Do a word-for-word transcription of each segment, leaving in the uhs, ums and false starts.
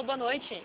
Alô, boa noite.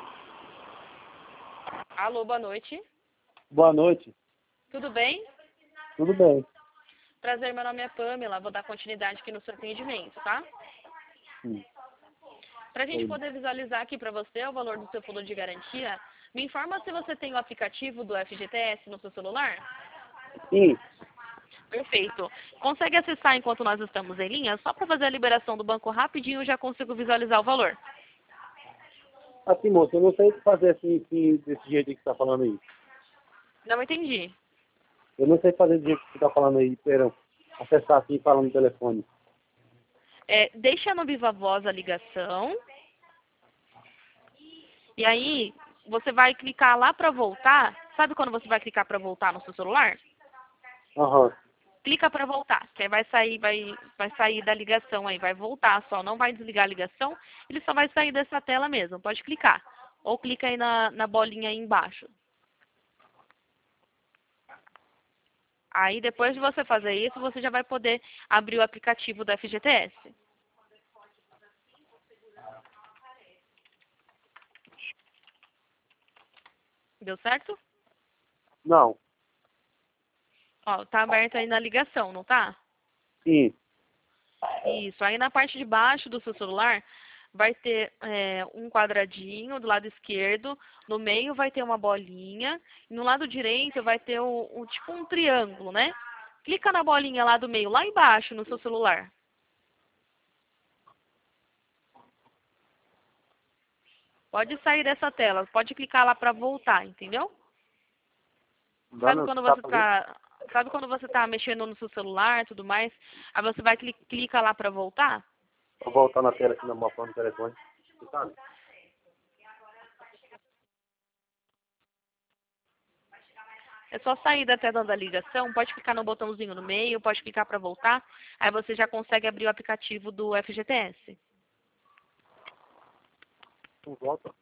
Alô, boa noite. Boa noite. Tudo bem? Tudo bem. Prazer, meu nome é Pamela. Vou dar continuidade aqui no seu atendimento, tá? Sim. Pra gente Oi. poder visualizar aqui pra você o valor do seu fundo de garantia, me informa se você tem o aplicativo do F G T S no seu celular? Sim. Perfeito. Consegue acessar enquanto nós estamos em linha? Só para fazer a liberação do banco rapidinho, eu já consigo visualizar o valor. Assim, moço, eu não sei fazer assim, assim desse jeito que você está falando aí. Não entendi. Eu não sei fazer do jeito que você está falando aí, perdão. Acessar assim falando no telefone. É, deixa no Viva Voz a ligação. E aí, você vai clicar lá para voltar. Sabe quando você vai clicar para voltar no seu celular? Aham. Clica para voltar, que aí vai sair, vai, vai sair da ligação aí, vai voltar só, não vai desligar a ligação, ele só vai sair dessa tela mesmo, pode clicar. Ou clica aí na, na bolinha aí embaixo. Aí depois de você fazer isso, você já vai poder abrir o aplicativo do F G T S. Deu certo? Não. Ó, tá aberto aí na ligação, não tá? Sim. Isso. Aí na parte de baixo do seu celular vai ter é, um quadradinho do lado esquerdo, no meio vai ter uma bolinha, e no lado direito vai ter o, o tipo um triângulo, né? Clica na bolinha lá do meio, lá embaixo no seu celular. Pode sair dessa tela, pode clicar lá para voltar, entendeu? Sabe Dando, quando tá você fazendo? tá, sabe quando você tá mexendo no seu celular e tudo mais, aí você vai cli clica lá para voltar? Vou voltar na tela aqui na mão do telefone. Você sabe? É só sair da tela da ligação, pode clicar no botãozinho no meio, pode clicar para voltar, aí você já consegue abrir o aplicativo do F G T S. Não volta.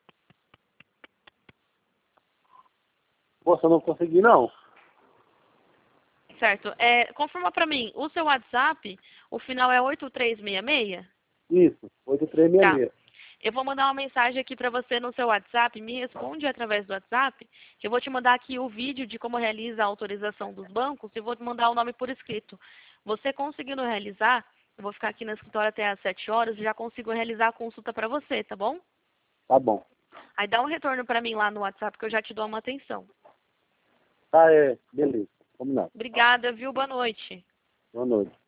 Moça, eu não consegui não. Certo. É, confirma para mim, o seu WhatsApp, o final é oito três seis seis? Isso. oito três seis Tá. seis. Eu vou mandar uma mensagem aqui para você no seu WhatsApp, me responde através do WhatsApp, que eu vou te mandar aqui o vídeo de como realiza a autorização dos bancos e vou te mandar o nome por escrito. Você conseguindo realizar, eu vou ficar aqui no escritório até às sete horas e já consigo realizar a consulta para você, tá bom? Tá bom. Aí dá um retorno para mim lá no WhatsApp que eu já te dou uma atenção. Tá, é. Beleza. Combinado. Obrigada, viu? Boa noite. Boa noite.